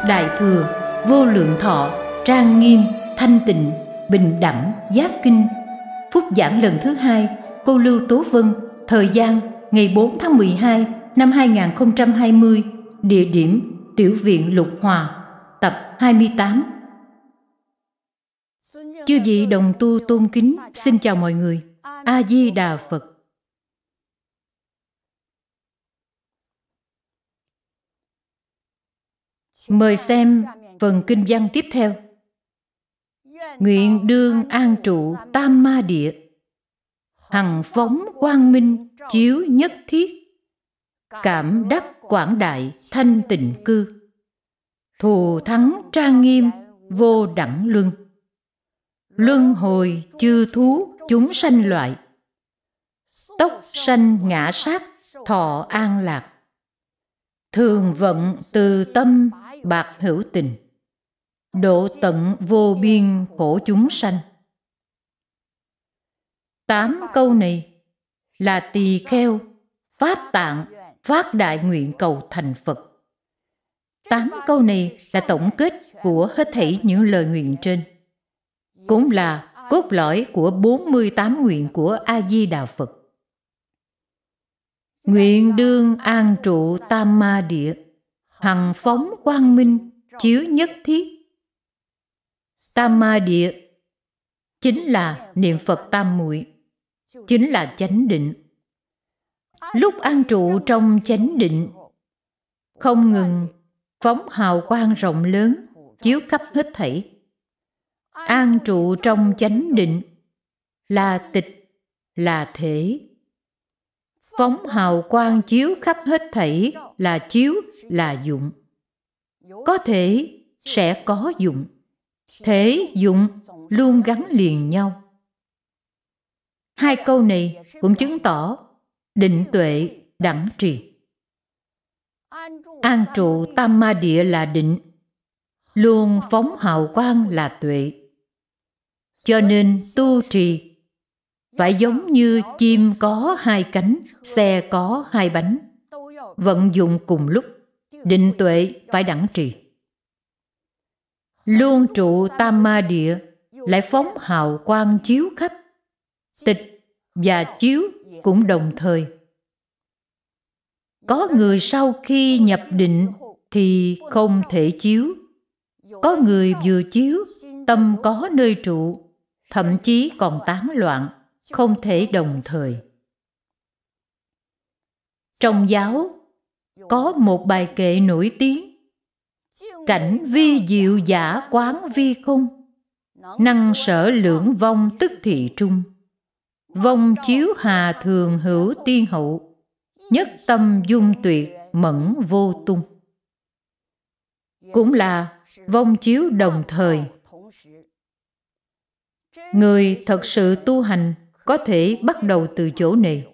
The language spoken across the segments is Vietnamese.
Đại thừa, vô lượng thọ, trang nghiêm, thanh tịnh, bình đẳng, giác kinh. Phúc giảng lần thứ 2, cô Lưu Tố Vân. Thời gian ngày 4 tháng 12 năm 2020. Địa điểm Tiểu viện Lục Hòa. Tập 28. Chư vị đồng tu tôn kính, xin chào mọi người. A Di Đà Phật. Mời xem phần kinh văn tiếp theo. Nguyện đương an trụ tam ma địa, hằng phóng quang minh chiếu nhất thiết, cảm đắc quảng đại thanh tịnh cư, thù thắng trang nghiêm vô đẳng luân, luân hồi chư thú chúng sanh loại, tốc sanh ngã sát thọ an lạc, thường vận từ tâm bạc hữu tình, độ tận vô biên khổ chúng sanh. 8 câu này là tỳ kheo phát tạng phát đại nguyện cầu thành Phật. 8 câu này là tổng kết của hết thảy những lời nguyện trên, cũng là cốt lõi của 48 nguyện của A Di Đà Phật. Nguyện đương an trụ tam ma địa, hằng phóng quang minh chiếu nhất thiết. Tam ma địa chính là niệm Phật tam muội, chính là chánh định. Lúc an trụ trong chánh định, không ngừng phóng hào quang rộng lớn chiếu khắp hết thảy. An trụ trong chánh định là tịch, là thể. Phóng hào quang chiếu khắp hết thảy là chiếu, là dụng. Có thể sẽ có dụng. Thể dụng luôn gắn liền nhau. 2 câu này cũng chứng tỏ định tuệ đẳng trì. An trụ tam ma địa là định, luôn phóng hào quang là tuệ. Cho nên tu trì phải giống như chim có 2 cánh, xe có 2 bánh, vận dụng cùng lúc. Định tuệ phải đẳng trì. Luôn trụ tam ma địa lại phóng hào quang chiếu khắp. Tịch và chiếu cũng đồng thời. Có người sau khi nhập định thì không thể chiếu. Có người vừa chiếu, tâm có nơi trụ, thậm chí còn tán loạn, không thể đồng thời. Trong giáo có một bài kệ nổi tiếng: cảnh vi diệu giả quán vi không, năng sở lưỡng vong tức thị trung. Vong chiếu hà thường hữu tiên hậu, nhất tâm dung tuyệt mẫn vô tung. Cũng là vong chiếu đồng thời. Người thật sự tu hành có thể bắt đầu từ chỗ này.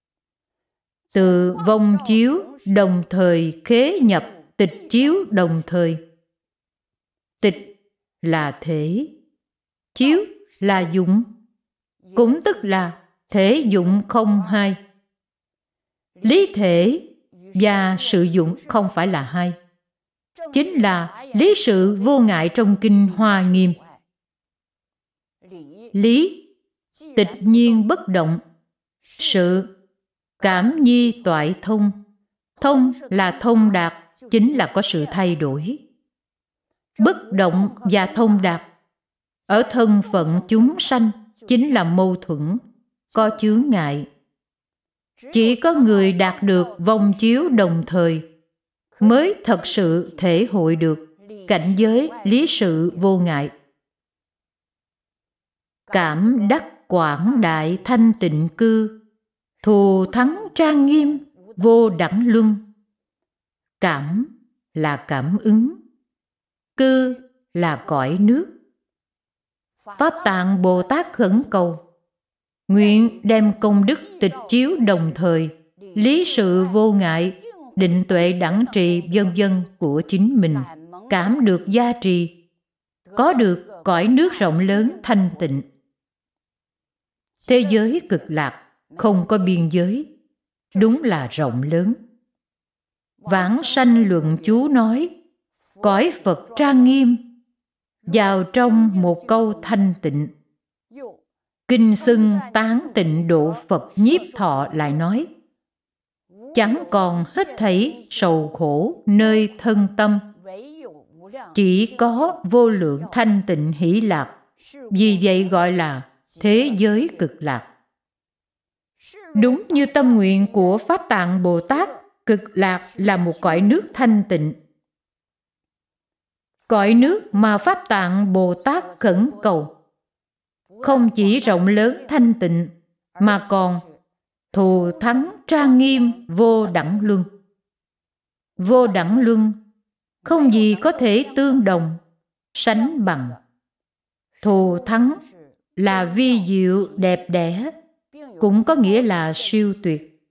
Từ vong chiếu đồng thời khế nhập tịch chiếu đồng thời. Tịch là thể, chiếu là dụng, cũng tức là thể dụng không hai. Lý thể và sự dụng không phải là hai, chính là lý sự vô ngại trong kinh Hoa Nghiêm. Lý, tịch nhiên bất động. Sự, cảm nhi toại thông. Thông là thông đạt, chính là có sự thay đổi. Bất động và thông đạt ở thân phận chúng sanh chính là mâu thuẫn, có chướng ngại. Chỉ có người đạt được vong chiếu đồng thời mới thật sự thể hội được cảnh giới lý sự vô ngại. Cảm đắc quảng đại thanh tịnh cư, thù thắng trang nghiêm vô đẳng luân. Cảm là cảm ứng, cư là cõi nước. Pháp Tạng Bồ Tát khẩn cầu nguyện đem công đức tịch chiếu đồng thời, lý sự vô ngại, định tuệ đẳng trì vân vân của chính mình cảm được gia trì, có được cõi nước rộng lớn thanh tịnh. Thế giới cực lạc không có biên giới, đúng là rộng lớn. Vãng sanh luận chú nói, cõi Phật trang nghiêm vào trong một câu thanh tịnh. Kinh xưng tán tịnh độ Phật Nhiếp Thọ lại nói: chẳng còn hết thảy sầu khổ nơi thân tâm, chỉ có vô lượng thanh tịnh hỷ lạc, vì vậy gọi là thế giới cực lạc. Đúng như tâm nguyện của Pháp Tạng Bồ Tát, cực lạc là một cõi nước thanh tịnh. Cõi nước mà Pháp Tạng Bồ Tát khẩn cầu không chỉ rộng lớn thanh tịnh, mà còn thù thắng trang nghiêm vô đẳng luân. Vô đẳng luân không gì có thể tương đồng, sánh bằng. Thù thắng là vi diệu đẹp đẽ, cũng có nghĩa là siêu tuyệt.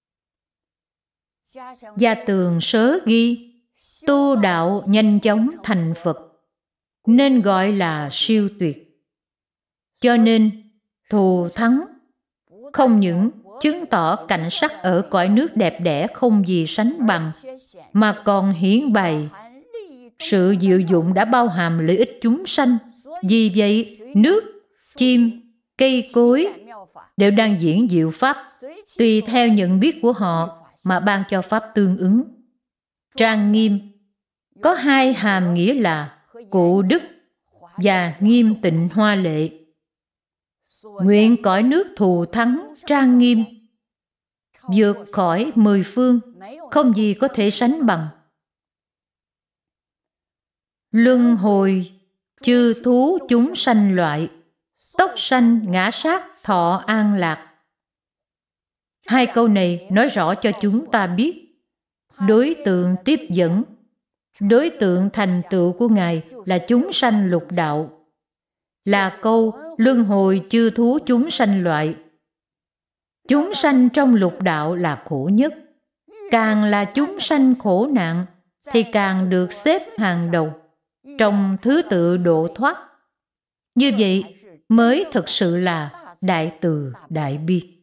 Gia Tường sớ ghi: tu đạo nhanh chóng thành Phật, nên gọi là siêu tuyệt. Cho nên thù thắng không những chứng tỏ cảnh sắc ở cõi nước đẹp đẽ không gì sánh bằng, mà còn hiển bày sự diệu dụng đã bao hàm lợi ích chúng sanh. Vì vậy, nước, chim, cây cối đều đang diễn diệu pháp, tùy theo nhận biết của họ mà ban cho pháp tương ứng. Trang nghiêm có hai hàm nghĩa là cụ đức và nghiêm tịnh hoa lệ. Nguyện cõi nước thù thắng trang nghiêm, vượt khỏi 10 phương, không gì có thể sánh bằng. Luân hồi chư thú chúng sanh loại, tốc sanh ngã sát thọ an lạc. Hai câu này nói rõ cho chúng ta biết đối tượng tiếp dẫn, đối tượng thành tựu của Ngài là chúng sanh lục đạo. Là câu luân hồi chư thú chúng sanh loại. Chúng sanh trong lục đạo là khổ nhất. Càng là chúng sanh khổ nạn thì càng được xếp hàng đầu trong thứ tự độ thoát. Như vậy mới thực sự là đại từ đại bi.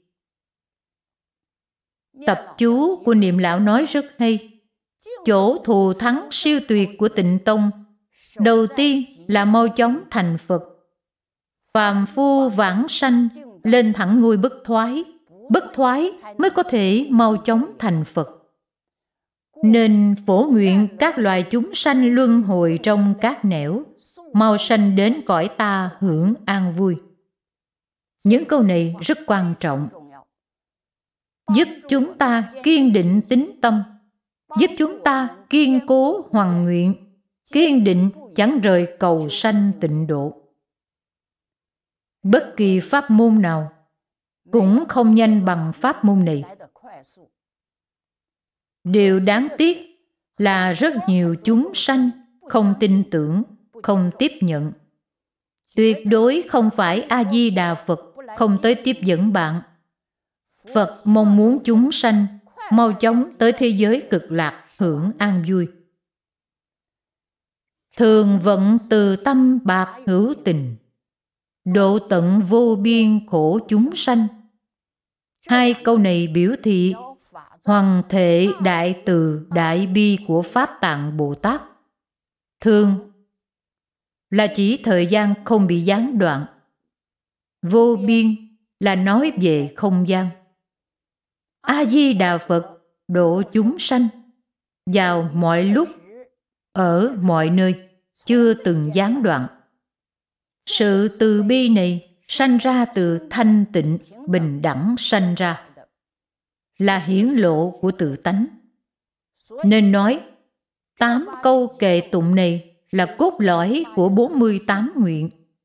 Tập chú của Niệm Lão nói rất hay. Chỗ thù thắng siêu tuyệt của Tịnh Tông đầu tiên là mau chóng thành Phật. Phàm phu vãng sanh lên thẳng ngôi bất thoái. Bất thoái mới có thể mau chóng thành Phật. Nên phổ nguyện các loài chúng sanh luân hồi trong các nẻo, mau sanh đến cõi ta hưởng an vui. Những câu này rất quan trọng, giúp chúng ta kiên định tín tâm, giúp chúng ta kiên cố hoằng nguyện, kiên định chẳng rời cầu sanh tịnh độ. Bất kỳ pháp môn nào cũng không nhanh bằng pháp môn này. Điều đáng tiếc là rất nhiều chúng sanh không tin tưởng, không tiếp nhận. Tuyệt đối không phải A-di-đà Phật không tới tiếp dẫn bạn. Phật mong muốn chúng sanh mau chóng tới thế giới cực lạc hưởng an vui. Thường vận từ tâm bạc hữu tình, độ tận vô biên khổ chúng sanh. Hai câu này biểu thị hoằng thể đại từ đại bi của Pháp Tạng Bồ Tát. Thường là chỉ thời gian không bị gián đoạn. Vô biên là nói về không gian. A-di-đà Phật độ chúng sanh vào mọi lúc, ở mọi nơi, chưa từng gián đoạn. Sự từ bi này sanh ra từ thanh tịnh bình đẳng sanh ra, là hiển lộ của tự tánh. Nên nói 8 câu kệ tụng này là cốt lõi của 48 nguyện.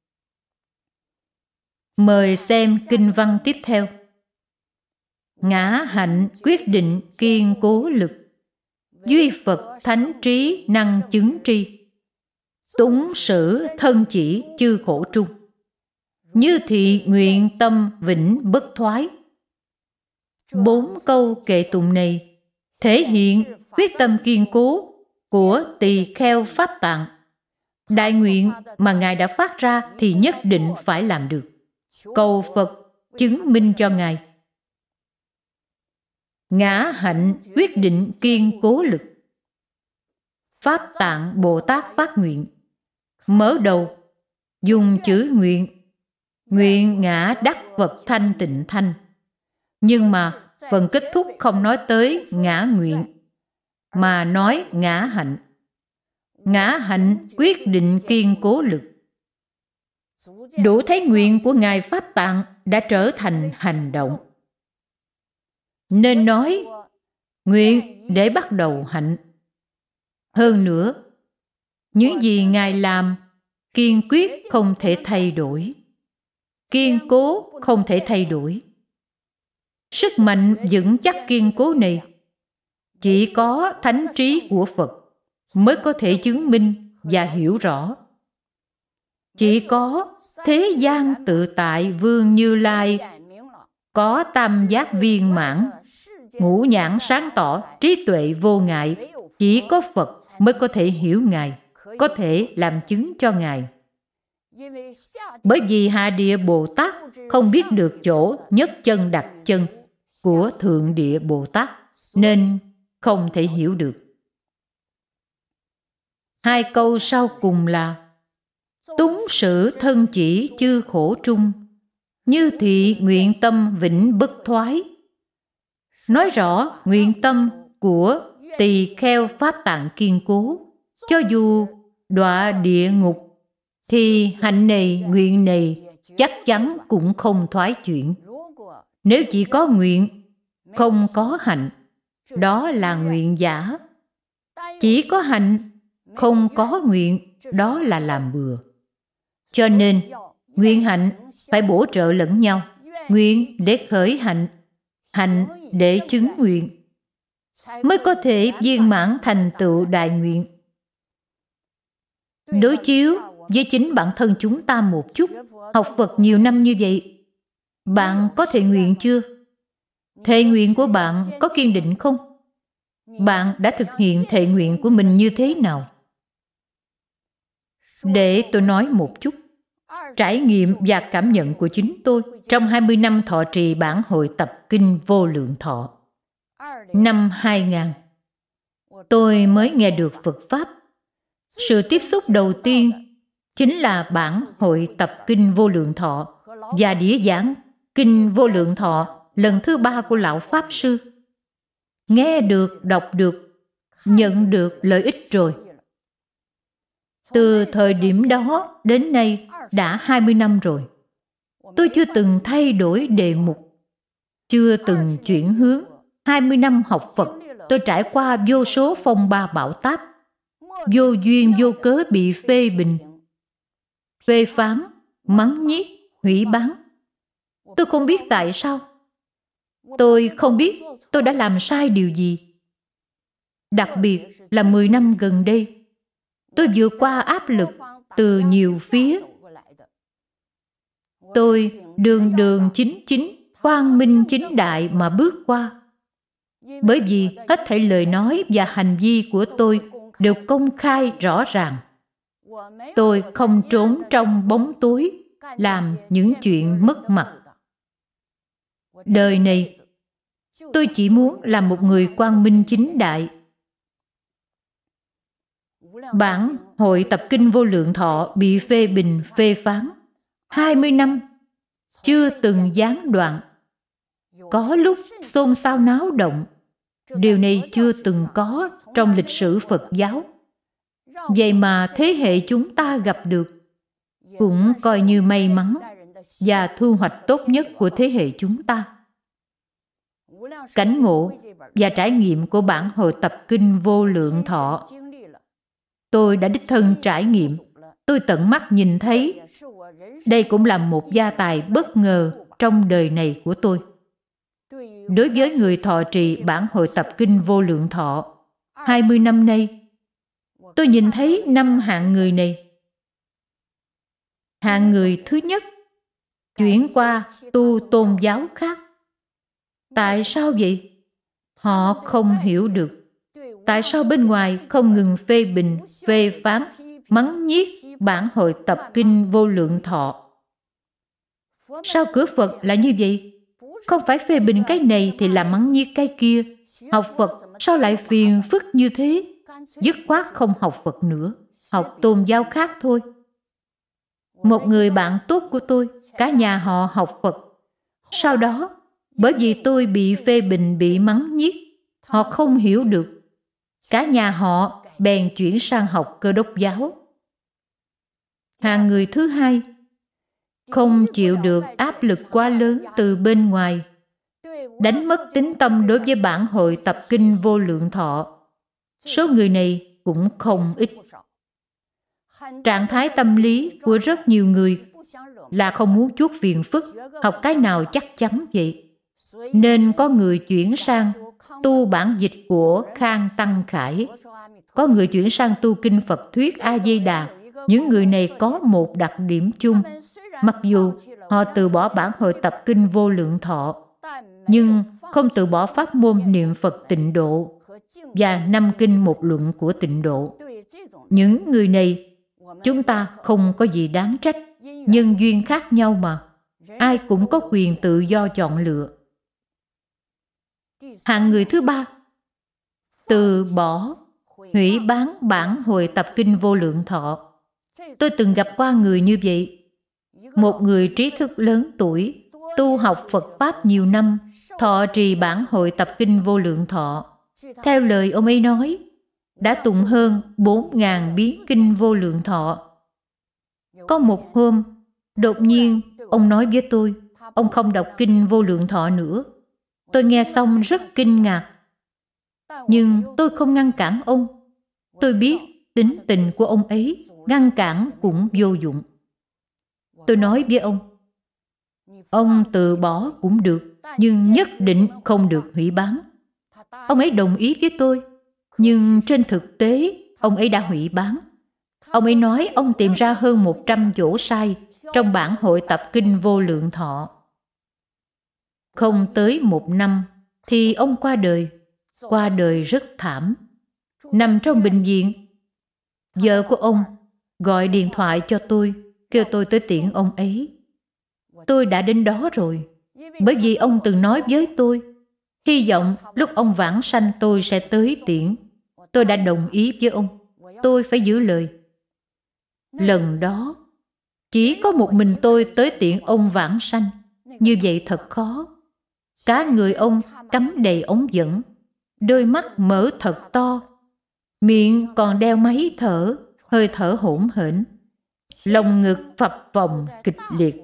Mời xem kinh văn tiếp theo. Ngã hạnh quyết định kiên cố lực, duy Phật thánh trí năng chứng tri, túng sử thân chỉ chư khổ trung, như thị nguyện tâm vĩnh bất thoái. 4 câu kệ tụng này thể hiện quyết tâm kiên cố của tỳ kheo Pháp Tạng. Đại nguyện mà Ngài đã phát ra thì nhất định phải làm được. Cầu Phật chứng minh cho Ngài. Ngã hạnh quyết định kiên cố lực. Pháp Tạng Bồ Tát phát nguyện. Mở đầu dùng chữ nguyện. Nguyện ngã đắc Phật thanh tịnh thanh. Nhưng mà phần kết thúc không nói tới ngã nguyện, mà nói ngã hạnh. Ngã hạnh quyết định kiên cố lực. Đủ thấy nguyện của Ngài Pháp Tạng đã trở thành hành động. Nên nói nguyện để bắt đầu hạnh. Hơn nữa, những gì Ngài làm kiên quyết không thể thay đổi, kiên cố không thể thay đổi. Sức mạnh vững chắc kiên cố này chỉ có thánh trí của Phật mới có thể chứng minh và hiểu rõ. Chỉ có thế gian tự tại Vương Như Lai có tam giác viên mãn, ngũ nhãn sáng tỏ, trí tuệ vô ngại. Chỉ có Phật mới có thể hiểu Ngài, có thể làm chứng cho Ngài. Bởi vì Hạ Địa Bồ Tát không biết được chỗ nhất chân đặt chân của Thượng Địa Bồ Tát, nên không thể hiểu được. Hai câu sau cùng là túng sự thân chỉ chư khổ trung, như thị nguyện tâm vĩnh bất thoái. Nói rõ nguyện tâm của tỳ kheo Pháp Tạng kiên cố. Cho dù đọa địa ngục thì hạnh này, nguyện này chắc chắn cũng không thoái chuyển. Nếu chỉ có nguyện, không có hạnh, đó là nguyện giả. Chỉ có hạnh, không có nguyện, đó là làm bừa. Cho nên, nguyện hạnh phải bổ trợ lẫn nhau. Nguyện để khởi hạnh, hạnh để chứng nguyện, mới có thể viên mãn thành tựu đại nguyện. Đối chiếu với chính bản thân chúng ta một chút. Học Phật nhiều năm như vậy, bạn có thệ nguyện chưa? Thệ nguyện của bạn có kiên định không? Bạn đã thực hiện thệ nguyện của mình như thế nào? Để tôi nói một chút trải nghiệm và cảm nhận của chính tôi trong 20 năm thọ trì bản hội tập Kinh Vô Lượng Thọ. Năm 2000, tôi mới nghe được Phật Pháp. Sự tiếp xúc đầu tiên chính là bản hội tập Kinh Vô Lượng Thọ và đĩa giảng Kinh Vô Lượng Thọ lần thứ 3 của Lão Pháp Sư. Nghe được, đọc được, nhận được lợi ích rồi. Từ thời điểm đó đến nay đã 20 năm rồi. Tôi chưa từng thay đổi đề mục, chưa từng chuyển hướng. 20 năm học Phật, tôi trải qua vô số phong ba bão táp, vô duyên vô cớ bị phê bình, phê phán, mắng nhiếc, hủy bán. Tôi không biết tại sao. Tôi không biết tôi đã làm sai điều gì. Đặc biệt là 10 năm gần đây, tôi vượt qua áp lực từ nhiều phía. Tôi đường đường chính chính, quang minh chính đại mà bước qua. Bởi vì hết thảy lời nói và hành vi của tôi đều công khai rõ ràng. Tôi không trốn trong bóng tối làm những chuyện mất mặt. Đời này, tôi chỉ muốn làm một người quang minh chính đại. Bản hội tập Kinh Vô Lượng Thọ bị phê bình, phê phán 20 năm, chưa từng gián đoạn. Có lúc xôn xao náo động. Điều này chưa từng có trong lịch sử Phật giáo. Vậy mà thế hệ chúng ta gặp được, cũng coi như may mắn và thu hoạch tốt nhất của thế hệ chúng ta. Cảnh ngộ và trải nghiệm của bản hội tập Kinh Vô Lượng Thọ, tôi đã đích thân trải nghiệm. Tôi tận mắt nhìn thấy. Đây cũng là một gia tài bất ngờ trong đời này của tôi. Đối với người thọ trì bản hội tập Kinh Vô Lượng Thọ 20 năm nay, tôi nhìn thấy 5 hạng người này. Hạng người thứ nhất, chuyển qua tu tôn giáo khác. Tại sao vậy? Họ không hiểu được. Tại sao bên ngoài không ngừng phê bình, phê phán, mắng nhiếc bản hội tập Kinh Vô Lượng Thọ? Sao cửa Phật là như vậy? Không phải phê bình cái này thì làm mắng nhiếc cái kia. Học Phật sao lại phiền phức như thế? dứt khoát không học Phật nữa, học tôn giáo khác thôi. Một người bạn tốt của tôi, cả nhà họ học Phật. Sau đó, bởi vì tôi bị phê bình, bị mắng nhiếc, họ không hiểu được. Cả nhà họ bèn chuyển sang học Cơ Đốc giáo. Hàng người thứ hai, không chịu được áp lực quá lớn từ bên ngoài, đánh mất tín tâm đối với bản hội tập kinh Vô Lượng Thọ. Số người này cũng không ít. Trạng thái tâm lý của rất nhiều người là không muốn chuốc phiền phức, học cái nào chắc chắn vậy. Nên có người chuyển sang tu bản dịch của Khang Tăng Khải, có người chuyển sang tu kinh Phật thuyết A Di Đà. Những người này có một đặc điểm chung, mặc dù họ từ bỏ bản hội tập kinh Vô Lượng Thọ, nhưng không từ bỏ pháp môn niệm Phật Tịnh Độ và 5 kinh 1 luận của Tịnh Độ. Những người này chúng ta không có gì đáng trách, nhân duyên khác nhau mà, ai cũng có quyền tự do chọn lựa. Hạng người thứ ba, từ bỏ, hủy bán bản hội tập kinh Vô Lượng Thọ. Tôi từng gặp qua người như vậy. Một người trí thức lớn tuổi, tu học Phật Pháp nhiều năm, thọ trì bản hội tập kinh Vô Lượng Thọ. Theo lời ông ấy nói, đã tụng hơn 4.000 biến kinh Vô Lượng Thọ. Có một hôm, đột nhiên ông nói với tôi, ông không đọc kinh Vô Lượng Thọ nữa. Tôi nghe xong rất kinh ngạc. Nhưng tôi không ngăn cản ông. Tôi biết tính tình của ông ấy, ngăn cản cũng vô dụng. Tôi nói với ông từ bỏ cũng được, nhưng nhất định không được hủy bán. Ông ấy đồng ý với tôi, nhưng trên thực tế, ông ấy đã hủy bán. Ông ấy nói ông tìm ra hơn 100 chỗ sai trong bản hội tập kinh Vô Lượng Thọ. Không tới 1 năm thì ông qua đời rất thảm. Nằm trong bệnh viện, vợ của ông gọi điện thoại cho tôi, kêu tôi tới tiễn ông ấy. Tôi đã đến đó rồi, bởi vì ông từng nói với tôi, hy vọng lúc ông vãng sanh tôi sẽ tới tiễn. Tôi đã đồng ý với ông, tôi phải giữ lời. Lần đó, chỉ có một mình tôi tới tiễn ông vãng sanh. Như vậy thật khó. Cả người ông cắm đầy ống dẫn, đôi mắt mở thật to, miệng còn đeo máy thở, hơi thở hỗn hển, lồng ngực phập phồng kịch liệt.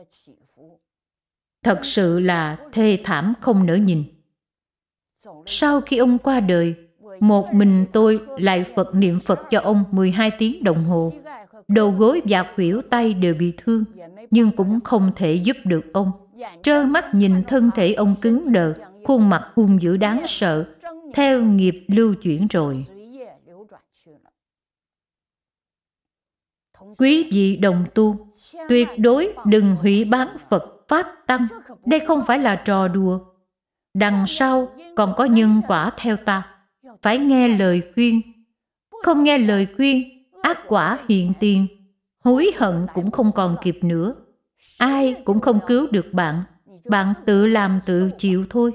Thật sự là thê thảm không nỡ nhìn. Sau khi ông qua đời, một mình tôi lại niệm Phật cho ông 12 tiếng đồng hồ. Đầu gối và khuỷu tay đều bị thương, nhưng cũng không thể giúp được ông. Trơ mắt nhìn thân thể ông cứng đờ, khuôn mặt hung dữ đáng sợ, theo nghiệp lưu chuyển rồi. Quý vị đồng tu, tuyệt đối đừng hủy bán Phật Pháp Tăng. Đây không phải là trò đùa. Đằng sau còn có nhân quả theo ta. Phải nghe lời khuyên. Không nghe lời khuyên, ác quả hiện tiền. Hối hận cũng không còn kịp nữa. Ai cũng không cứu được bạn. Bạn tự làm tự chịu thôi.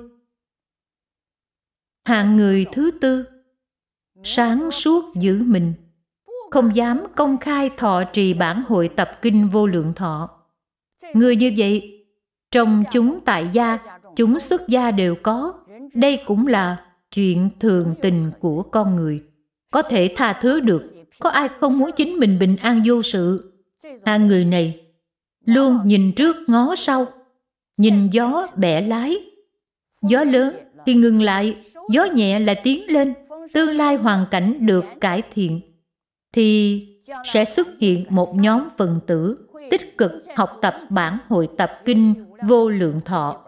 Hạng người thứ tư, sáng suốt giữ mình, không dám công khai thọ trì bản hội tập kinh Vô Lượng Thọ. Người như vậy, trong chúng tại gia, chúng xuất gia đều có. Đây cũng là chuyện thường tình của con người, có thể tha thứ được. Có ai không muốn chính mình bình an vô sự? Hạng người này luôn nhìn trước ngó sau, nhìn gió bẻ lái. Gió lớn thì ngừng lại, gió nhẹ lại tiến lên. Tương lai hoàn cảnh được cải thiện thì sẽ xuất hiện một nhóm phần tử tích cực học tập bản hội tập kinh Vô Lượng Thọ.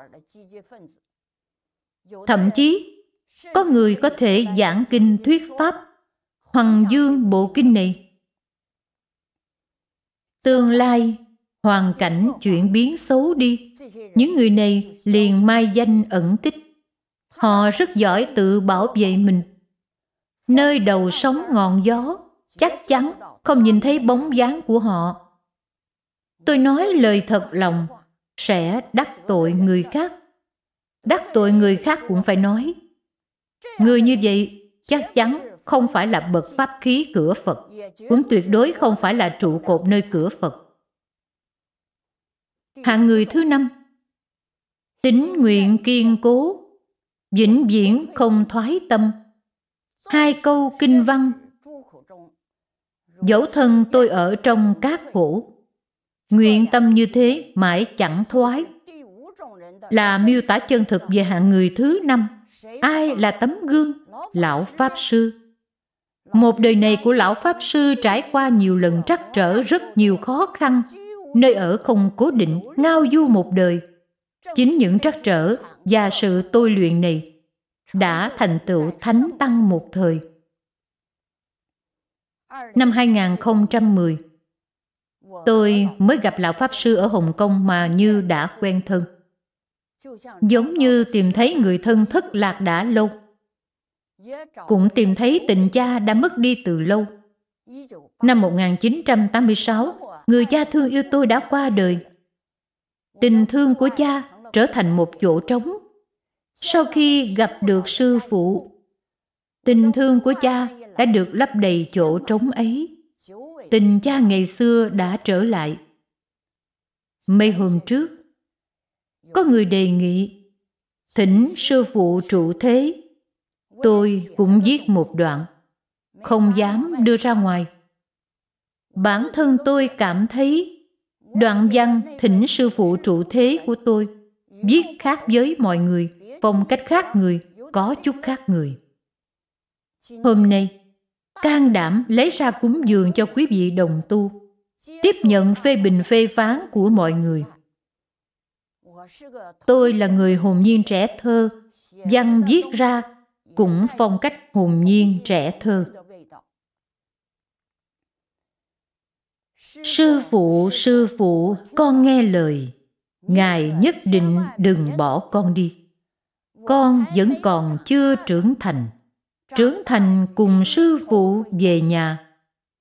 Thậm chí có người có thể giảng kinh thuyết pháp, hoằng dương bộ kinh này. Tương lai hoàn cảnh chuyển biến xấu đi, những người này liền mai danh ẩn tích. Họ rất giỏi tự bảo vệ mình. Nơi đầu sóng ngọn gió, chắc chắn không nhìn thấy bóng dáng của họ. Tôi nói lời thật lòng, sẽ đắc tội người khác. Đắc tội người khác cũng phải nói. Người như vậy chắc chắn không phải là bậc pháp khí cửa Phật, cũng tuyệt đối không phải là trụ cột nơi cửa Phật. Hạng người thứ 5, tín nguyện kiên cố, vĩnh viễn không thoái tâm. 2 câu kinh văn: dẫu thân tôi ở trong cát khổ, nguyện tâm như thế mãi chẳng thoái, là miêu tả chân thực về hạng người thứ 5. Ai là tấm gương? Lão Pháp Sư. Một đời này của Lão Pháp Sư trải qua nhiều lần trắc trở, rất nhiều khó khăn, nơi ở không cố định, ngao du một đời. Chính những trắc trở và sự tôi luyện này đã thành tựu thánh tăng một thời. Năm 2010, tôi mới gặp Lão Pháp Sư ở Hồng Kông mà như đã quen thân. Giống như tìm thấy người thân thất lạc đã lâu, cũng tìm thấy tình cha đã mất đi từ lâu. Năm 1986, người cha thương yêu tôi đã qua đời. Tình thương của cha trở thành một chỗ trống. Sau khi gặp được sư phụ, tình thương của cha đã được lấp đầy chỗ trống ấy. Tình cha ngày xưa đã trở lại. Mấy hôm trước, có người đề nghị thỉnh sư phụ trụ thế. Tôi cũng viết một đoạn, không dám đưa ra ngoài. Bản thân tôi cảm thấy đoạn văn thỉnh sư phụ trụ thế của tôi viết khác với mọi người, phong cách khác người, có chút khác người. Hôm nay, can đảm lấy ra cúng dường cho quý vị đồng tu, tiếp nhận phê bình phê phán của mọi người. Tôi là người hồn nhiên trẻ thơ, văn viết ra cũng phong cách hồn nhiên trẻ thơ. Sư phụ, con nghe lời. Ngài nhất định đừng bỏ con đi. Con vẫn còn chưa trưởng thành. Trưởng thành cùng sư phụ về nhà.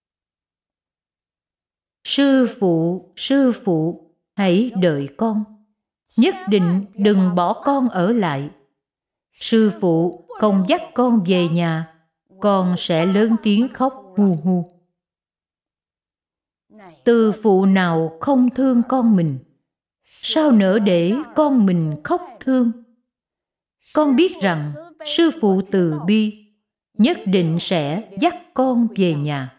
Sư phụ, hãy đợi con. Nhất định đừng bỏ con ở lại. Sư phụ không dắt con về nhà, con sẽ lớn tiếng khóc hu hu. Từ phụ nào không thương con mình, sao nỡ để con mình khóc thương? Con biết rằng sư phụ từ bi nhất định sẽ dắt con về nhà.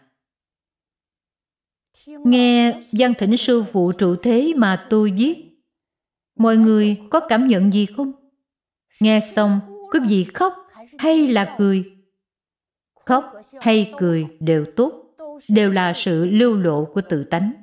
Nghe văn thỉnh sư phụ trụ thế mà tôi viết, mọi người có cảm nhận gì không? Nghe xong, quý vị khóc hay là cười? Khóc hay cười đều tốt, đều là sự lưu lộ của tự tánh.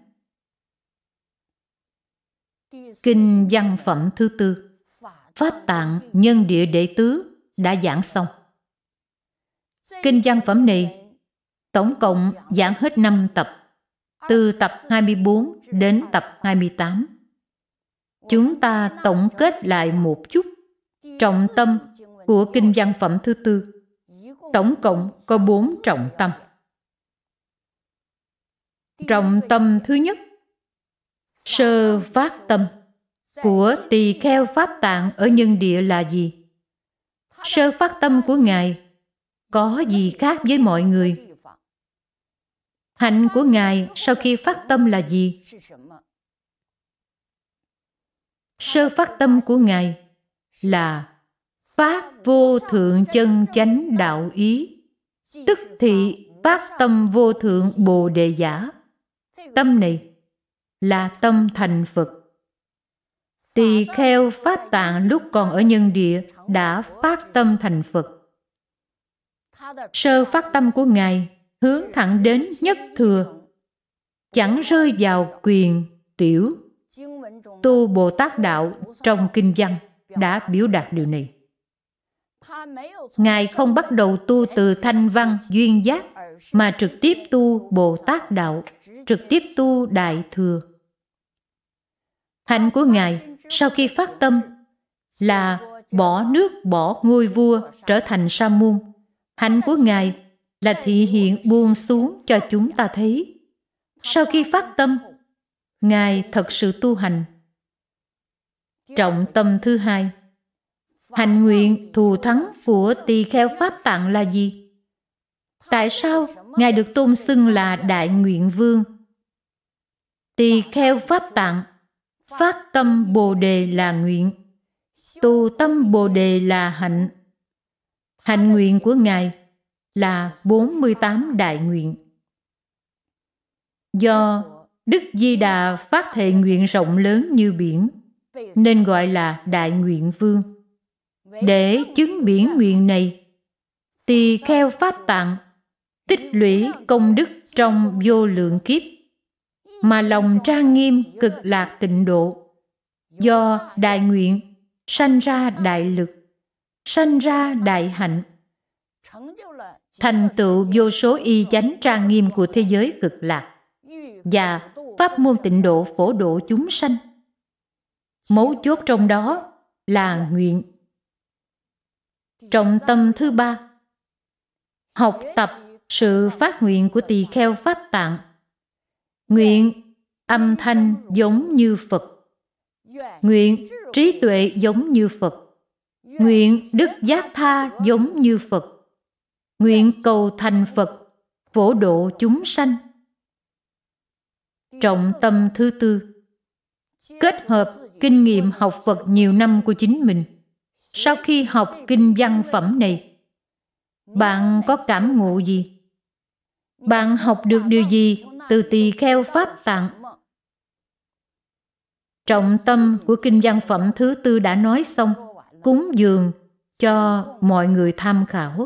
Kinh văn phẩm thứ 4, Pháp Tạng Nhân Địa Đệ Tứ đã giảng xong. Kinh văn phẩm này tổng cộng giảng hết 5 tập, từ tập 24 đến tập 28. Chúng ta tổng kết lại một chút trọng tâm của kinh văn phẩm thứ 4. Tổng cộng có 4 trọng tâm. Trọng tâm thứ nhất, sơ phát tâm của tỳ kheo Pháp Tạng ở nhân địa là gì? Sơ phát tâm của Ngài có gì khác với mọi người? Hạnh của Ngài sau khi phát tâm là gì? Sơ phát tâm của Ngài là phát vô thượng chân chánh đạo ý, tức thị phát tâm vô thượng bồ đề giả. Tâm này là tâm thành Phật. Tỳ kheo Pháp Tạng lúc còn ở nhân địa đã phát tâm thành Phật. Sơ phát tâm của Ngài hướng thẳng đến nhất thừa, chẳng rơi vào quyền tiểu. Tu Bồ Tát Đạo trong kinh văn đã biểu đạt điều này. Ngài không bắt đầu tu từ thanh văn duyên giác, mà trực tiếp tu Bồ Tát Đạo, trực tiếp tu Đại Thừa. Hạnh của Ngài sau khi phát tâm là bỏ nước bỏ ngôi vua trở thành sa môn. Hạnh của Ngài là thị hiện buông xuống cho chúng ta thấy. Sau khi phát tâm, Ngài thật sự tu hành. Trọng tâm thứ hai, hạnh nguyện thù thắng của tỳ kheo Pháp Tạng là gì? Tại sao Ngài được tôn xưng là Đại Nguyện Vương? Tỳ kheo Pháp Tạng phát tâm Bồ Đề là nguyện, tu tâm Bồ Đề là hạnh. Hạnh nguyện của Ngài là 48 đại nguyện. Do Đức Di Đà phát thệ nguyện rộng lớn như biển, nên gọi là Đại Nguyện Vương. Để chứng biển nguyện này, tỳ kheo Pháp Tạng tích lũy công đức trong vô lượng kiếp, mà lòng trang nghiêm cực lạc tịnh độ. Do đại nguyện sanh ra đại lực, sanh ra đại hạnh, thành tựu vô số y chánh trang nghiêm của thế giới cực lạc và pháp môn tịnh độ phổ độ chúng sanh. Mấu chốt trong đó là nguyện. Trọng tâm thứ ba, học tập sự phát nguyện của tỳ kheo Pháp Tạng. Nguyện âm thanh giống như Phật, nguyện trí tuệ giống như Phật, nguyện đức giác tha giống như Phật, nguyện cầu thành Phật, phổ độ chúng sanh. Trọng tâm thứ tư, kết hợp kinh nghiệm học Phật nhiều năm của chính mình. Sau khi học kinh văn phẩm này, bạn có cảm ngộ gì? Bạn học được điều gì từ tỳ kheo Pháp Tạng? Trọng tâm của kinh văn phẩm thứ tư đã nói xong, cúng dường cho mọi người tham khảo.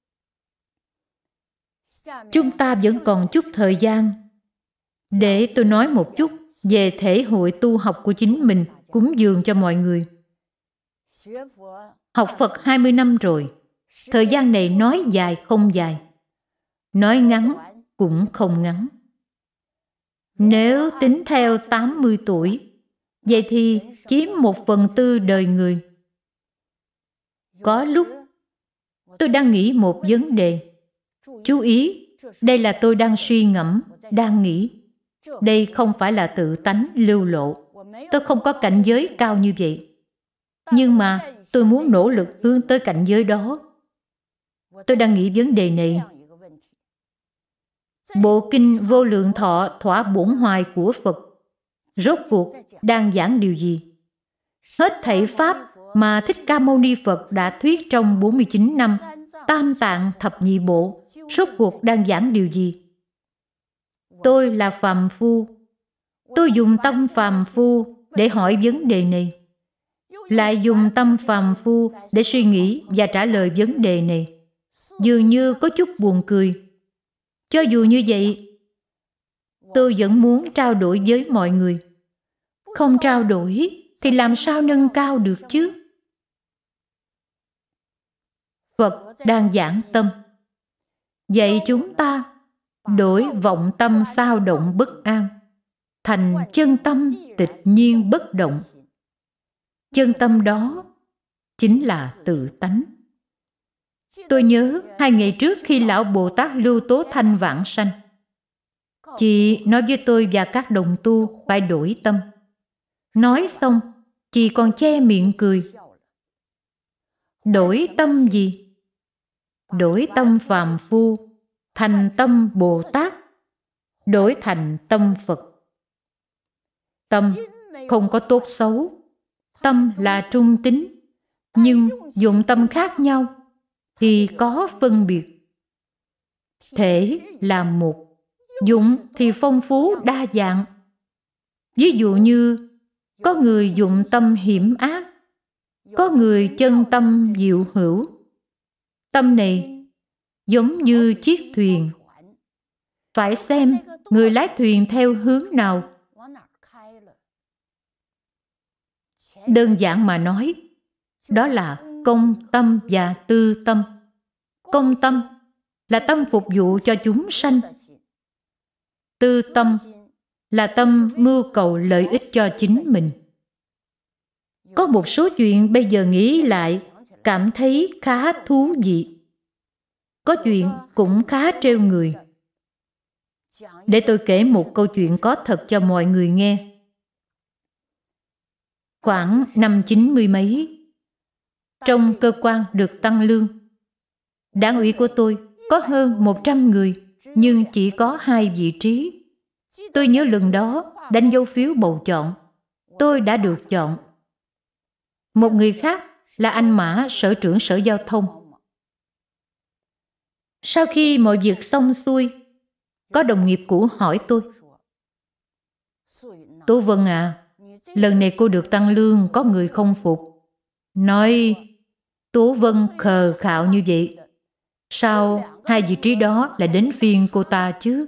Chúng ta vẫn còn chút thời gian để tôi nói một chút về thể hội tu học của chính mình, cúng dường cho mọi người. Học Phật 20 năm rồi, thời gian này nói dài không dài, nói ngắn cũng không ngắn. Nếu tính theo 80 tuổi, vậy thì chiếm 1/4 đời người. Có lúc tôi đang nghĩ một vấn đề. Chú ý, đây là tôi đang suy ngẫm, đang nghĩ. Đây không phải là tự tánh lưu lộ. Tôi không có cảnh giới cao như vậy. Nhưng mà tôi muốn nỗ lực hướng tới cảnh giới đó. Tôi đang nghĩ vấn đề này. Bộ kinh Vô Lượng Thọ Thỏa Bổn Hoài của Phật rốt cuộc đang giảng điều gì? Hết thảy pháp mà Thích Ca Mâu Ni Phật đã thuyết trong 49 năm Tam Tạng Thập Nhị Bộ rốt cuộc đang giảng điều gì? Tôi là phàm phu. Tôi dùng tâm phàm phu để hỏi vấn đề này, lại dùng tâm phàm phu để suy nghĩ và trả lời vấn đề này. Dường như có chút buồn cười. Cho dù như vậy, tôi vẫn muốn trao đổi với mọi người. Không trao đổi thì làm sao nâng cao được chứ? Phật đang giảng tâm. Vậy chúng ta đổi vọng tâm xao động bất an thành chân tâm tịch nhiên bất động. Chân tâm đó chính là tự tánh. Tôi nhớ 2 ngày trước khi Lão Bồ Tát Lưu Tố Thanh vãng sanh, chị nói với tôi và các đồng tu phải đổi tâm. Nói xong, chị còn che miệng cười. Đổi tâm gì? Đổi tâm phàm phu thành tâm Bồ Tát, đổi thành tâm Phật. Tâm không có tốt xấu. Tâm là trung tính. Nhưng dụng tâm khác nhau thì có phân biệt. Thể là một, dụng thì phong phú đa dạng. Ví dụ như có người dụng tâm hiểm ác, có người chân tâm diệu hữu. Tâm này giống như chiếc thuyền. Phải xem người lái thuyền theo hướng nào. Đơn giản mà nói, đó là công tâm và tư tâm. Công tâm là tâm phục vụ cho chúng sanh. Tư tâm là tâm mưu cầu lợi ích cho chính mình. Có một số chuyện bây giờ nghĩ lại cảm thấy khá thú vị. Có chuyện cũng khá trêu người. Để tôi kể một câu chuyện có thật cho mọi người nghe. Khoảng năm 90 mấy, trong cơ quan được tăng lương, đảng ủy của tôi có hơn 100 người, nhưng chỉ có 2 vị trí. Tôi nhớ lần đó đánh dấu phiếu bầu chọn. Tôi đã được chọn. Một người khác là anh Mã, sở trưởng Sở Giao thông. Sau khi mọi việc xong xuôi, có đồng nghiệp cũ hỏi tôi: Tố Vân à, lần này cô được tăng lương, có người không phục. Nói Tố Vân khờ khạo như vậy, sao 2 vị trí đó lại đến phiên cô ta chứ?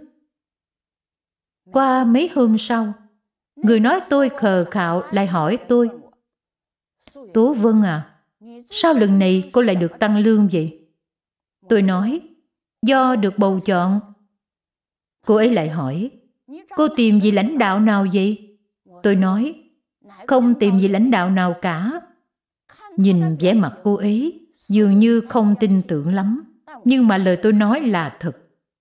Qua mấy hôm sau, người nói tôi khờ khạo lại hỏi tôi: Tố Vân à, sao lần này cô lại được tăng lương vậy? Tôi nói: Do được bầu chọn. Cô ấy lại hỏi: Cô tìm vị lãnh đạo nào vậy? Tôi nói: Không tìm vị lãnh đạo nào cả. Nhìn vẻ mặt cô ấy dường như không tin tưởng lắm, nhưng mà lời tôi nói là thật.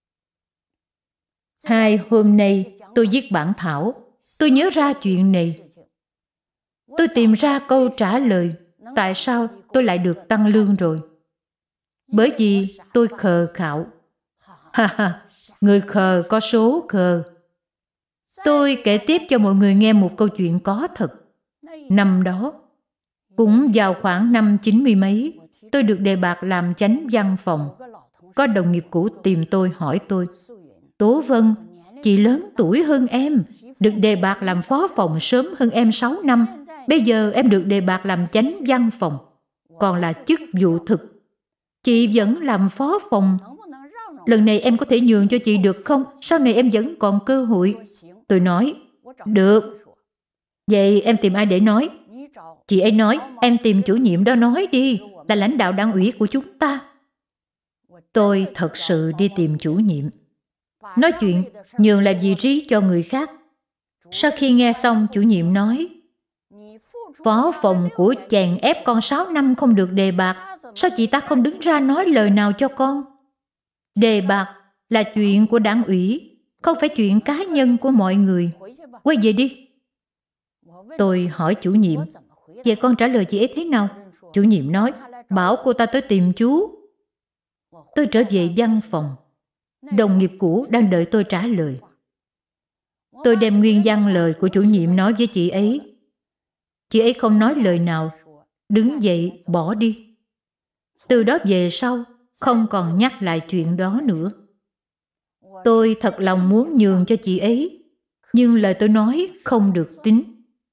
2 hôm nay tôi viết bản thảo, tôi nhớ ra chuyện này. Tôi tìm ra câu trả lời tại sao tôi lại được tăng lương rồi. Bởi vì tôi khờ khạo. Ha ha, người khờ có số khờ. Tôi kể tiếp cho mọi người nghe một câu chuyện có thật. Năm đó, cũng vào khoảng năm 90 mấy, tôi được đề bạt làm chánh văn phòng. Có đồng nghiệp cũ tìm tôi hỏi tôi: Tố Vân, chị lớn tuổi hơn em, được đề bạt làm phó phòng sớm hơn em 6 năm. Bây giờ em được đề bạt làm chánh văn phòng, còn là chức vụ thực. Chị vẫn làm phó phòng. Lần này em có thể nhường cho chị được không? Sau này em vẫn còn cơ hội. Tôi nói: Được. Vậy em tìm ai để nói? Chị ấy nói: Em tìm chủ nhiệm đó nói đi, là lãnh đạo đảng ủy của chúng ta. Tôi thật sự đi tìm chủ nhiệm, nói chuyện nhường lại vị trí cho người khác. Sau khi nghe xong, chủ nhiệm nói: Phó phòng của chàng ép con 6 năm không được đề bạt, sao chị ta không đứng ra nói lời nào cho con? Đề bạt là chuyện của đảng ủy, không phải chuyện cá nhân của mọi người. Quay về đi. Tôi hỏi chủ nhiệm: Vậy con trả lời chị ấy thế nào? Chủ nhiệm nói: Bảo cô ta tới tìm chú. Tôi trở về văn phòng. Đồng nghiệp cũ đang đợi tôi trả lời. Tôi đem nguyên văn lời của chủ nhiệm nói với chị ấy. Chị ấy không nói lời nào, đứng dậy bỏ đi. Từ đó về sau, không còn nhắc lại chuyện đó nữa. Tôi thật lòng muốn nhường cho chị ấy, nhưng lời tôi nói không được tín.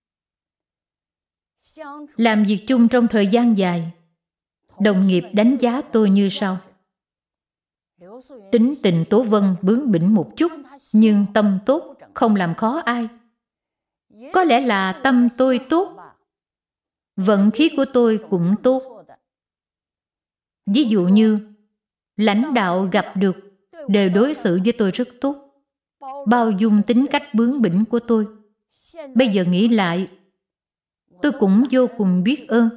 Làm việc chung trong thời gian dài, đồng nghiệp đánh giá tôi như sau: Tính tình Tố Vân bướng bỉnh một chút, nhưng tâm tốt, không làm khó ai. Có lẽ là tâm tôi tốt, vận khí của tôi cũng tốt. Ví dụ như lãnh đạo gặp được đều đối xử với tôi rất tốt, bao dung tính cách bướng bỉnh của tôi. Bây giờ nghĩ lại, tôi cũng vô cùng biết ơn.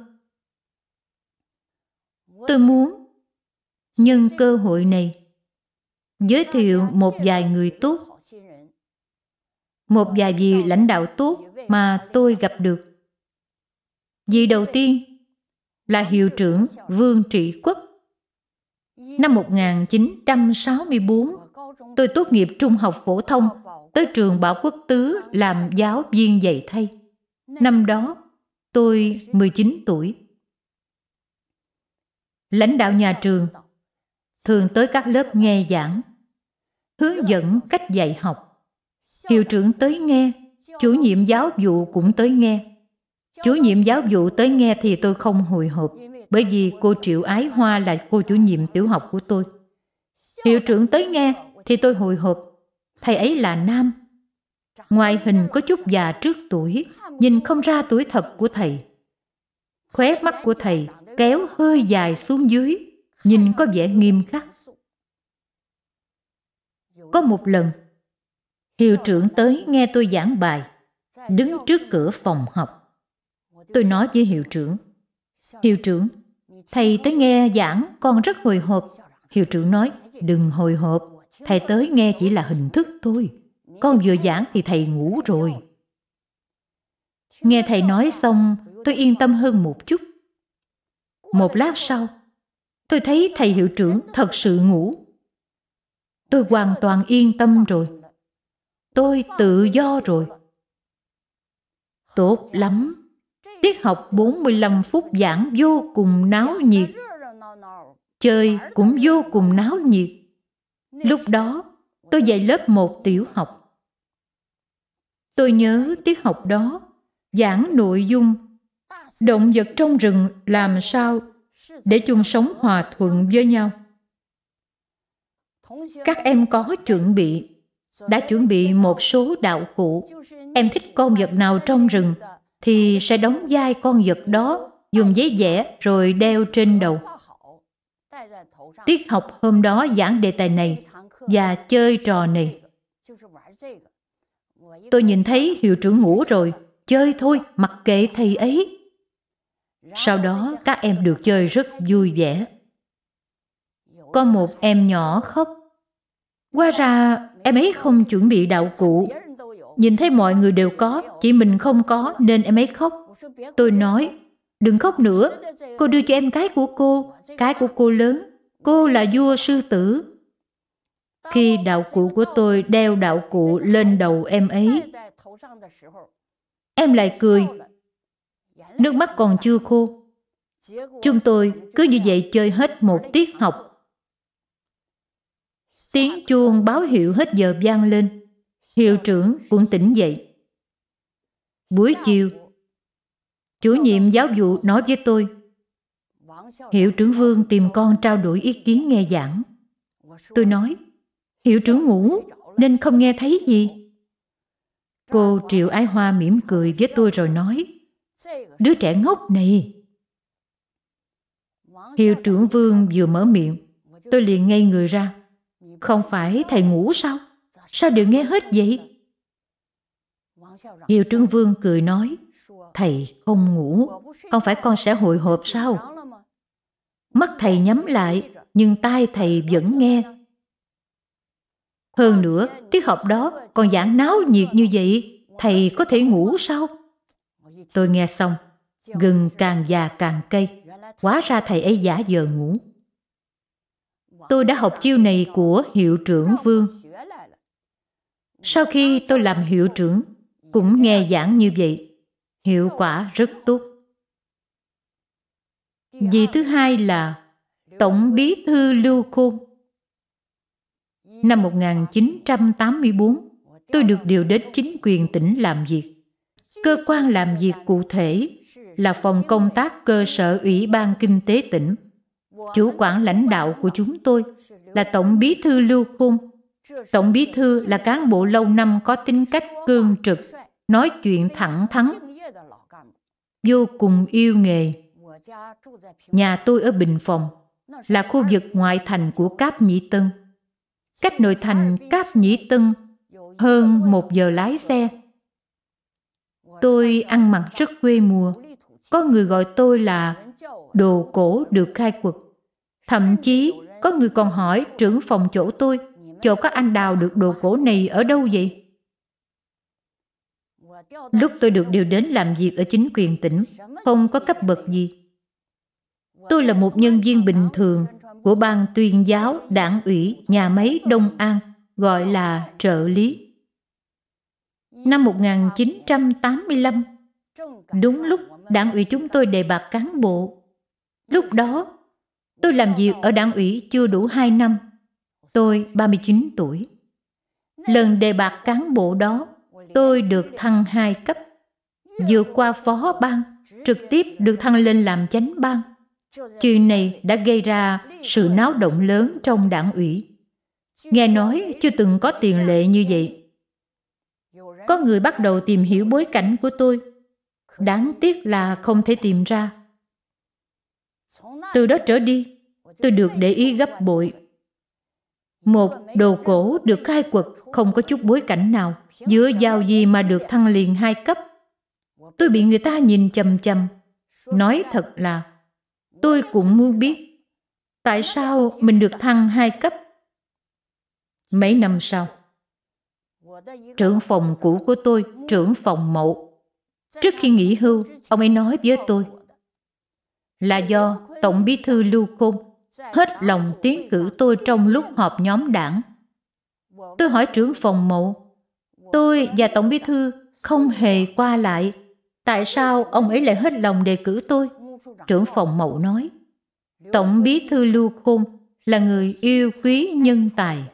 Tôi muốn nhân cơ hội này giới thiệu một vài người tốt, một vài vị lãnh đạo tốt mà tôi gặp được. Vị đầu tiên là hiệu trưởng Vương Trị Quốc. Năm 1964, tôi tốt nghiệp trung học phổ thông, tới trường Bảo Quốc Tứ làm giáo viên dạy thay. Năm đó, tôi 19 tuổi. Lãnh đạo nhà trường thường tới các lớp nghe giảng, hướng dẫn cách dạy học. Hiệu trưởng tới nghe, chủ nhiệm giáo vụ cũng tới nghe. Chủ nhiệm giáo vụ tới nghe thì tôi không hồi hộp, bởi vì cô Triệu Ái Hoa là cô chủ nhiệm tiểu học của tôi. Hiệu trưởng tới nghe thì tôi hồi hộp. Thầy ấy là nam, ngoại hình có chút già trước tuổi, nhìn không ra tuổi thật của thầy. Khóe mắt của thầy kéo hơi dài xuống dưới, nhìn có vẻ nghiêm khắc. Có một lần, hiệu trưởng tới nghe tôi giảng bài, đứng trước cửa phòng học. Tôi nói với hiệu trưởng: Hiệu trưởng, thầy tới nghe giảng con rất hồi hộp. Hiệu trưởng nói: Đừng hồi hộp, thầy tới nghe chỉ là hình thức thôi. Con vừa giảng thì thầy ngủ rồi. Nghe thầy nói xong, tôi yên tâm hơn một chút. Một lát sau, tôi thấy thầy hiệu trưởng thật sự ngủ. tôi hoàn toàn yên tâm rồi. Tôi tự do rồi. Tốt lắm. Tiết học 45 phút giảng vô cùng náo nhiệt. Chơi cũng vô cùng náo nhiệt. Lúc đó, tôi dạy lớp 1 tiểu học. Tôi nhớ tiết học đó giảng nội dung động vật trong rừng làm sao để chung sống hòa thuận với nhau. Các em có đã chuẩn bị một số đạo cụ. Em thích con vật nào trong rừng thì sẽ đóng vai con vật đó, dùng giấy vẽ rồi đeo trên đầu. Tiết học hôm đó giảng đề tài này và chơi trò này. Tôi nhìn thấy hiệu trưởng ngủ rồi, chơi thôi, mặc kệ thầy ấy. Sau đó các em được chơi rất vui vẻ. Có một em nhỏ khóc. Hóa ra em ấy không chuẩn bị đạo cụ. Nhìn thấy mọi người đều có, chỉ mình không có nên em ấy khóc. Tôi nói, đừng khóc nữa, cô đưa cho em cái của cô lớn. Cô là vua sư tử. Khi đạo cụ của tôi đeo đạo cụ lên đầu em ấy, em lại cười. Nước mắt còn chưa khô. Chúng tôi cứ như vậy chơi hết một tiết học. Tiếng chuông báo hiệu hết giờ vang lên. Hiệu trưởng cũng tỉnh dậy. Buổi chiều, chủ nhiệm giáo vụ nói với tôi, hiệu trưởng Vương tìm con trao đổi ý kiến nghe giảng. Tôi nói, hiệu trưởng ngủ nên không nghe thấy gì. Cô Triệu Ái Hoa mỉm cười với tôi rồi nói, đứa trẻ ngốc này. Hiệu trưởng Vương vừa mở miệng, tôi liền ngây người ra. Không phải thầy ngủ sao? Sao đều nghe hết vậy? Hiệu trưởng Vương cười nói, thầy không ngủ, không phải con sẽ hồi hộp sao? Mắt thầy nhắm lại, nhưng tai thầy vẫn nghe. Hơn nữa, tiết học đó còn giảng náo nhiệt như vậy, thầy có thể ngủ sao? Tôi nghe xong, gừng càng già càng cay. Hóa ra thầy ấy giả vờ ngủ. Tôi đã học chiêu này của hiệu trưởng Vương. Sau khi tôi làm hiệu trưởng, cũng nghe giảng như vậy. Hiệu quả rất tốt. Vị thứ hai là Tổng bí thư Lưu Khôn. Năm 1984, tôi được điều đến chính quyền tỉnh làm việc. Cơ quan làm việc cụ thể là phòng công tác cơ sở Ủy ban Kinh tế tỉnh. Chủ quản lãnh đạo của chúng tôi là Tổng bí thư Lưu Khôn. Tổng bí thư là cán bộ lâu năm có tính cách cương trực, nói chuyện thẳng thắn, vô cùng yêu nghề. Nhà tôi ở Bình Phòng, là khu vực ngoại thành của Cáp Nhĩ Tân. Cách nội thành Cáp Nhĩ Tân hơn 1 giờ lái xe. Tôi ăn mặc rất quê mùa. Có người gọi tôi là đồ cổ được khai quật. Thậm chí có người còn hỏi trưởng phòng chỗ tôi, chỗ các anh đào được đồ cổ này ở đâu vậy? Lúc tôi được điều đến làm việc ở chính quyền tỉnh, không có cấp bậc gì. Tôi là một nhân viên bình thường của ban tuyên giáo đảng ủy nhà máy Đông An, gọi là trợ lý. Năm 1985, đúng lúc đảng ủy chúng tôi đề bạt cán bộ. Lúc đó, tôi làm việc ở đảng ủy chưa đủ 2 năm. Tôi 39 tuổi. Lần đề bạt cán bộ đó, tôi được thăng 2 cấp. Vượt qua phó ban, trực tiếp được thăng lên làm chánh ban. Chuyện này đã gây ra sự náo động lớn trong đảng ủy. Nghe nói chưa từng có tiền lệ như vậy. Có người bắt đầu tìm hiểu bối cảnh của tôi. Đáng tiếc là không thể tìm ra. Từ đó trở đi, tôi được để ý gấp bội. Một đồ cổ được khai quật không có chút bối cảnh nào, dựa vào gì mà được thăng liền 2 cấp. Tôi bị người ta nhìn chằm chằm. Nói thật là tôi cũng muốn biết tại sao mình được thăng 2 cấp. Mấy năm sau, trưởng phòng cũ của tôi, trưởng phòng Mậu, trước khi nghỉ hưu, ông ấy nói với tôi là do Tổng bí thư Lưu Khôn hết lòng tiến cử tôi trong lúc họp nhóm đảng. Tôi hỏi trưởng phòng Mậu, tôi và Tổng Bí thư không hề qua lại, tại sao ông ấy lại hết lòng đề cử tôi? Trưởng phòng Mậu nói, Tổng Bí thư Lưu Khôn là người yêu quý nhân tài.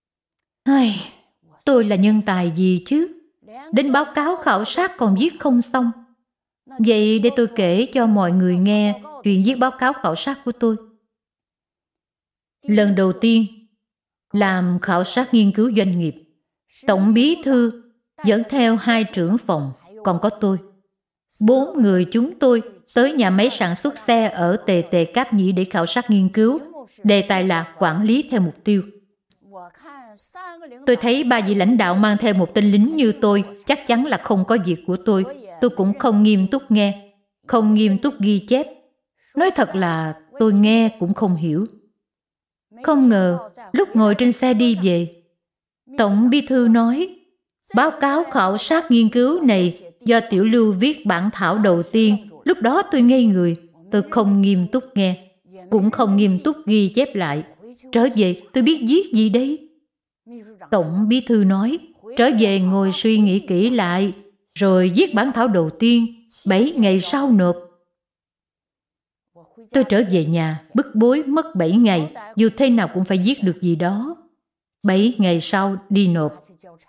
Tôi là nhân tài gì chứ? Đến báo cáo khảo sát còn viết không xong. Vậy để tôi kể cho mọi người nghe chuyện viết báo cáo khảo sát của tôi. Lần đầu tiên làm khảo sát nghiên cứu doanh nghiệp, Tổng Bí thư dẫn theo 2 trưởng phòng, còn có tôi. 4 người chúng tôi tới nhà máy sản xuất xe ở Tề Tề Cáp Nhĩ để khảo sát nghiên cứu. Đề tài là quản lý theo mục tiêu. Tôi thấy 3 vị lãnh đạo mang theo một tên lính như tôi, chắc chắn là không có việc của tôi. Tôi cũng không nghiêm túc nghe, không nghiêm túc ghi chép. Nói thật là tôi nghe cũng không hiểu. Không ngờ, lúc ngồi trên xe đi về, Tổng Bí thư nói, báo cáo khảo sát nghiên cứu này do Tiểu Lưu viết bản thảo đầu tiên. Lúc đó tôi ngây người, tôi không nghiêm túc nghe, cũng không nghiêm túc ghi chép lại. Trở về tôi biết viết gì đây? Tổng Bí thư nói, trở về ngồi suy nghĩ kỹ lại, rồi viết bản thảo đầu tiên, 7 ngày sau nộp. Tôi trở về nhà, bức bối mất 7 ngày, dù thế nào cũng phải viết được gì đó. 7 ngày sau đi nộp.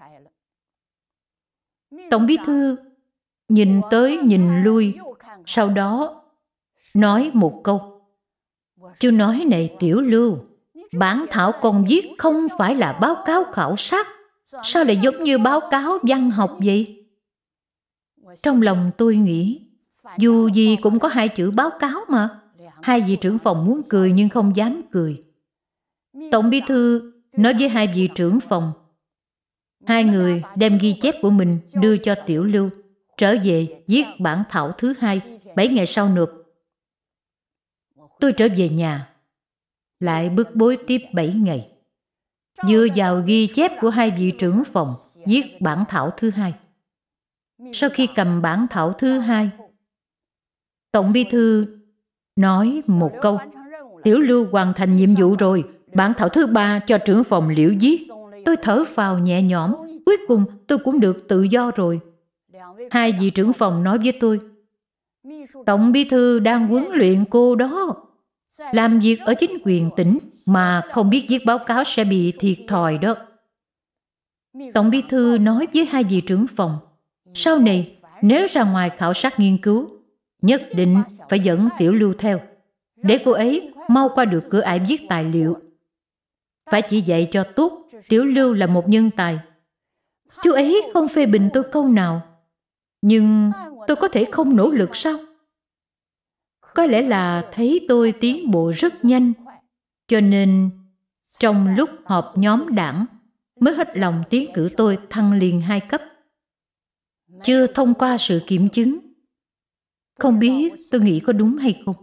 Tổng Bí thư nhìn tới nhìn lui, sau đó nói một câu. Chú nói này Tiểu Lưu, bản thảo con viết không phải là báo cáo khảo sát, sao lại giống như báo cáo văn học vậy? Trong lòng tôi nghĩ, dù gì cũng có 2 chữ báo cáo mà. 2 vị trưởng phòng muốn cười nhưng không dám cười. Tổng Bí thư nói với 2 vị trưởng phòng, 2 người đem ghi chép của mình đưa cho Tiểu Lưu, trở về viết bản thảo thứ 2, 7 ngày sau nộp. Tôi trở về nhà, lại bức bối tiếp 7 ngày. Dựa vào ghi chép của 2 vị trưởng phòng, viết bản thảo thứ 2. Sau khi cầm bản thảo thứ 2, Tổng Bí thư nói một câu, Tiểu Lưu hoàn thành nhiệm vụ rồi, bản thảo thứ 3 cho trưởng phòng Liễu viết. Tôi thở phào nhẹ nhõm, cuối cùng tôi cũng được tự do rồi. 2 vị trưởng phòng nói với tôi, Tổng Bí thư đang huấn luyện cô đó. Làm việc ở chính quyền tỉnh mà không biết viết báo cáo sẽ bị thiệt thòi đó. Tổng Bí thư nói với 2 vị trưởng phòng, sau này nếu ra ngoài khảo sát nghiên cứu, nhất định phải dẫn Tiểu Lưu theo, để cô ấy mau qua được cửa ải viết tài liệu. Phải chỉ dạy cho tốt, Tiểu Lưu là một nhân tài. Chú ấy không phê bình tôi câu nào, nhưng tôi có thể không nỗ lực sao? Có lẽ là thấy tôi tiến bộ rất nhanh, cho nên trong lúc họp nhóm đảng mới hết lòng tiến cử tôi thăng liền 2 cấp. Chưa thông qua sự kiểm chứng. Không biết tôi nghĩ có đúng hay không.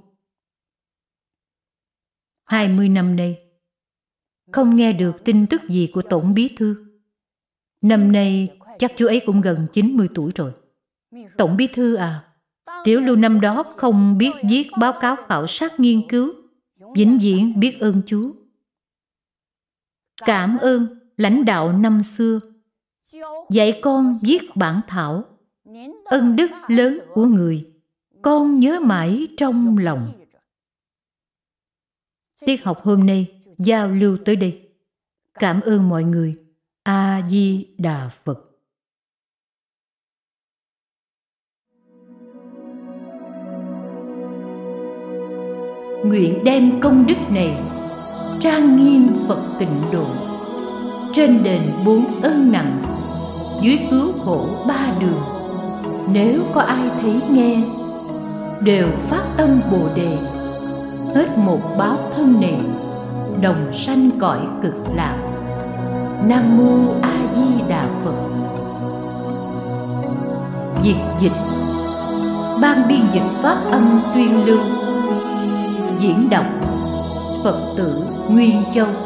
20 năm nay, không nghe được tin tức gì của Tổng Bí thư. Năm nay chắc chú ấy cũng gần 90 tuổi rồi. Tổng Bí thư à, Tiểu Lưu năm đó không biết viết báo cáo khảo sát nghiên cứu, vĩnh viễn biết ơn chú. Cảm ơn lãnh đạo năm xưa dạy con viết bản thảo. Ân đức lớn của người, con nhớ mãi trong lòng. Tiết học hôm nay giao lưu tới đây. Cảm ơn mọi người. A Di Đà Phật. Nguyện đem công đức này trang nghiêm Phật Tịnh Độ, trên đền 4 ơn nặng, dưới cứu khổ 3 đường. Nếu có ai thấy nghe, đều phát tâm Bồ Đề, hết một báo thân này, đồng sanh cõi Cực Lạc. Nam Mô A Di Đà Phật. Việt dịch, ban biên dịch pháp âm Tuyên Lưu. Diễn đọc Phật tử Nguyên Châu.